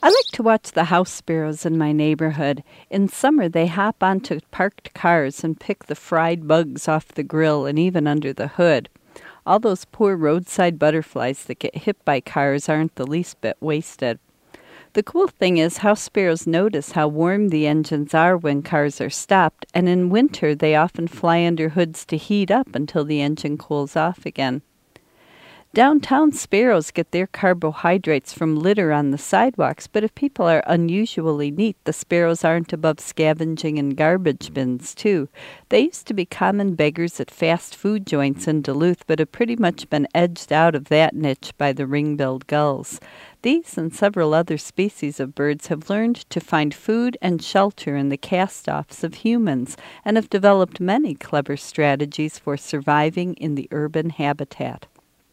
I like to watch the house sparrows in my neighborhood. In summer, they hop onto parked cars and pick the fried bugs off the grill and even under the hood. All those poor roadside butterflies that get hit by cars aren't the least bit wasted. The cool thing is house sparrows notice how warm the engines are when cars are stopped, and in winter they often fly under hoods to heat up until the engine cools off again. Downtown sparrows get their carbohydrates from litter on the sidewalks, but if people are unusually neat, the sparrows aren't above scavenging in garbage bins, too. They used to be common beggars at fast food joints in Duluth, but have pretty much been edged out of that niche by the ring-billed gulls. These and several other species of birds have learned to find food and shelter in the cast-offs of humans and have developed many clever strategies for surviving in the urban habitat.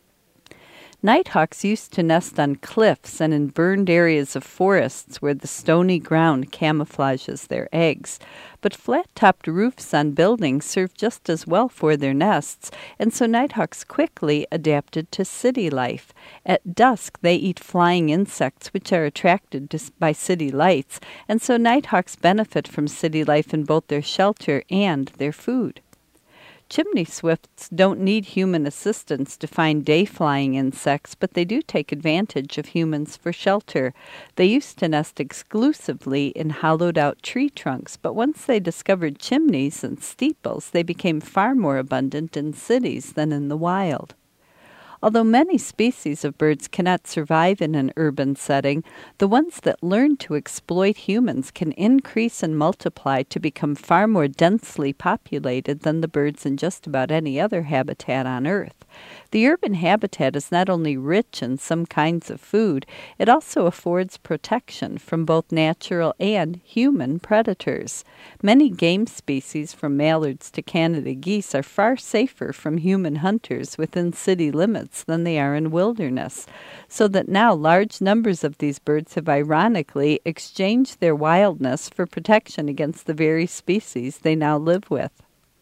Nighthawks used to nest on cliffs and in burned areas of forests where the stony ground camouflages their eggs. But flat-topped roofs on buildings serve just as well for their nests, and so nighthawks quickly adapted to city life. At dusk, they eat flying insects, which are attracted by city lights, and so nighthawks benefit from city life in both their shelter and their food. Chimney swifts don't need human assistance to find day-flying insects, but they do take advantage of humans for shelter. They used to nest exclusively in hollowed-out tree trunks, but once they discovered chimneys and steeples, they became far more abundant in cities than in the wild. Although many species of birds cannot survive in an urban setting, the ones that learn to exploit humans can increase and multiply to become far more densely populated than the birds in just about any other habitat on Earth. The urban habitat is not only rich in some kinds of food, it also affords protection from both natural and human predators. Many game species, from mallards to Canada geese, are far safer from human hunters within city limits than they are in wilderness, so that now large numbers of these birds have ironically exchanged their wildness for protection against the very species they now live with.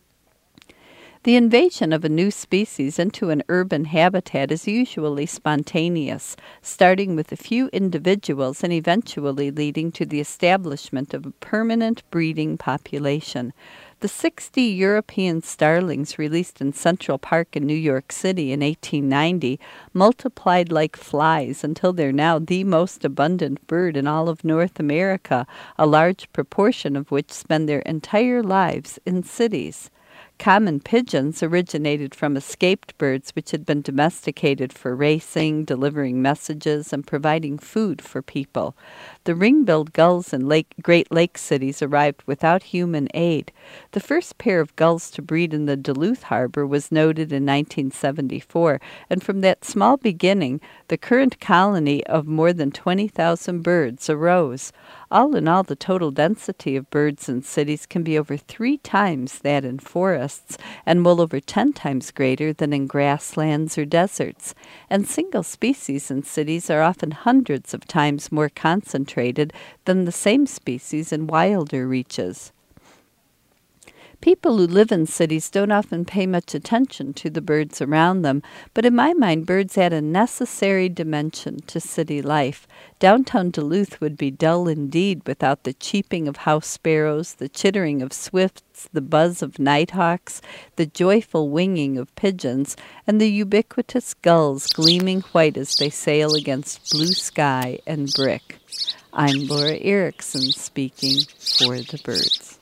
The invasion of a new species into an urban habitat is usually spontaneous, starting with a few individuals and eventually leading to the establishment of a permanent breeding population. The 60 European starlings released in Central Park in New York City in 1890 multiplied like flies until they're now the most abundant bird in all of North America, a large proportion of which spend their entire lives in cities. Common pigeons originated from escaped birds which had been domesticated for racing, delivering messages, and providing food for people. The ring-billed gulls in Great Lakes cities arrived without human aid. The first pair of gulls to breed in the Duluth harbor was noted in 1974, and from that small beginning, the current colony of more than 20,000 birds arose. All in all, the total density of birds in cities can be over 3 times that in forests, and well over 10 times greater than in grasslands or deserts. And single species in cities are often hundreds of times more concentrated than the same species in wilder reaches. People who live in cities don't often pay much attention to the birds around them, but in my mind, birds add a necessary dimension to city life. Downtown Duluth would be dull indeed without the cheeping of house sparrows, the chittering of swifts, the buzz of nighthawks, the joyful winging of pigeons, and the ubiquitous gulls gleaming white as they sail against blue sky and brick. I'm Laura Erickson speaking for the birds.